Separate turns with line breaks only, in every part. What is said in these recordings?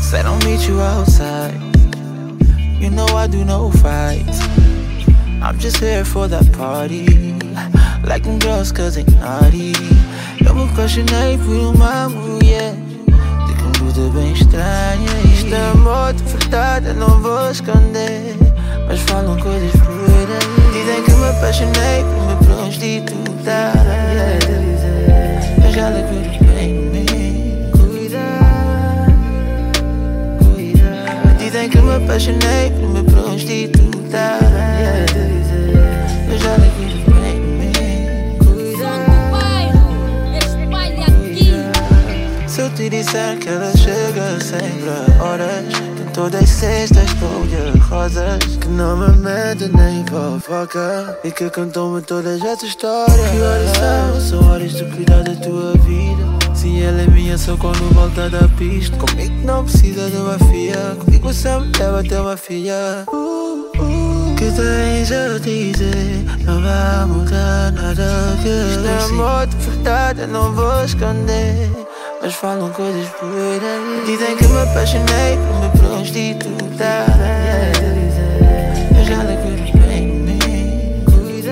Said I'll meet you outside. You know I do no fights. I'm just here for that party. Like them girls cause they naughty. Eu me apaixonei por uma mulher de conduta bem estranha. Isto é amor de verdade, eu não vou esconder. Mas falam coisas por aí. Dizem que me apaixonei por me prostitutar. Mas ela cuida bem de mim. Dizem que me apaixonei por me prostitutar. Mas ela cuida bem de mim.
Som do bairro, espalha aqui.
Se eu te disser que ela chega sempre a horas, que todas as sextas cor-de rosas, que não me mete nem fofoca e que contou-me todas essas histórias. Que horas são? São horas de cuidar da tua vida. Sim, ela é minha só quando volta da pista. Comigo não precisa de uma filha. Comigo sempre leva até uma filha. Que tens a dizer? Não vai mudar nada que isto é amor de verdade, eu não vou esconder. Mas falam coisas por aí. Dizem que me apaixonei por me prostitutar. Mas ela cuida bem de mim.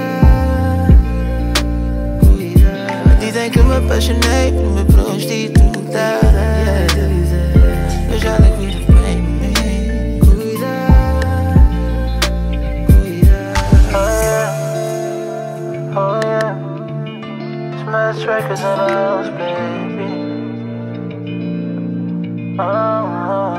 Dizem que me apaixonei por me prostitutar. Mas ela cuida bem de mim. Oh yeah, Smash records on the house, baby. Oh.